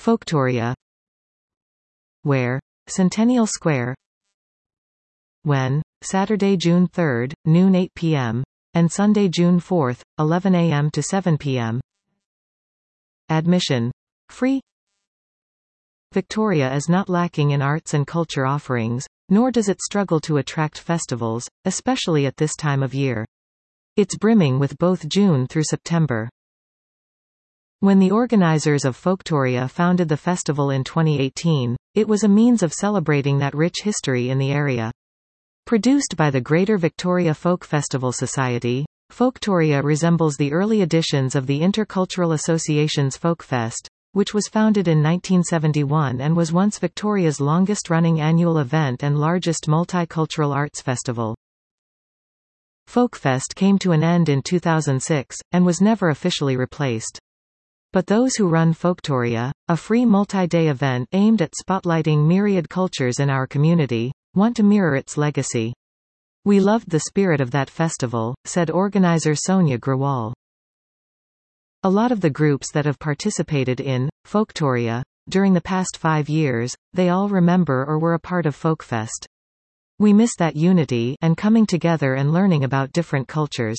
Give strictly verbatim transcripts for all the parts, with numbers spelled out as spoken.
Folktoria. Where? Centennial Square. When? Saturday, June third, noon eight p m and Sunday, June fourth, eleven a m to seven p m Admission. Free. Victoria is not lacking in arts and culture offerings, nor does it struggle to attract festivals, especially at this time of year. It's brimming with both June through September. When the organizers of Folktoria founded the festival in twenty eighteen, it was a means of celebrating that rich history in the area. Produced by the Greater Victoria Folk Festival Society, Folktoria resembles the early editions of the Intercultural Association's Folkfest, which was founded in nineteen seventy-one and was once Victoria's longest-running annual event and largest multicultural arts festival. Folkfest came to an end in two thousand six, and was never officially replaced. But those who run Folktoria, a free multi-day event aimed at spotlighting myriad cultures in our community, want to mirror its legacy. "We loved the spirit of that festival," said organizer Sonia Grewal. A lot of the groups that have participated in Folktoria during the past five years, they all remember or were a part of Folkfest. "We miss that unity and coming together and learning about different cultures."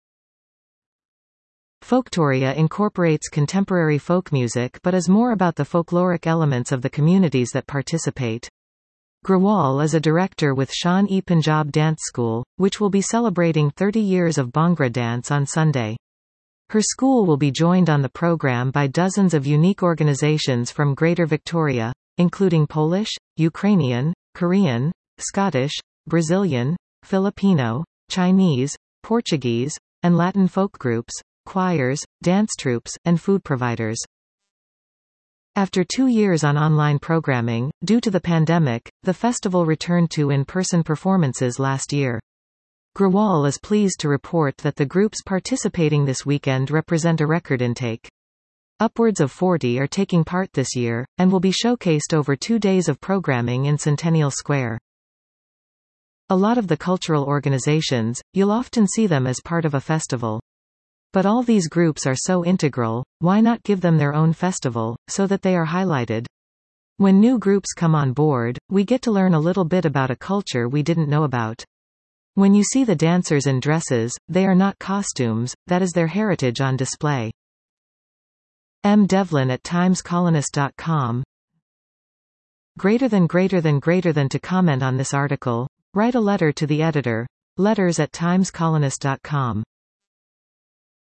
Folktoria incorporates contemporary folk music but is more about the folkloric elements of the communities that participate. Grewal is a director with Shan-e-Punjab Dance School, which will be celebrating thirty years of Bhangra dance on Sunday. Her school will be joined on the program by dozens of unique organizations from Greater Victoria, including Polish, Ukrainian, Korean, Scottish, Brazilian, Filipino, Chinese, Portuguese, and Latin folk groups, choirs, dance troupes, and food providers. After two years on online programming, due to the pandemic, the festival returned to in-person performances last year. Grewal is pleased to report that the groups participating this weekend represent a record intake. Upwards of forty are taking part this year, and will be showcased over two days of programming in Centennial Square. A lot of the cultural organizations, you'll often see them as part of a festival. But all these groups are so integral, why not give them their own festival, so that they are highlighted? When new groups come on board, we get to learn a little bit about a culture we didn't know about. When you see the dancers in dresses, they are not costumes, that is their heritage on display. M. Devlin at times colonist dot com. Greater than greater than greater than to comment on this article, write a letter to the editor. Letters at times colonist dot com.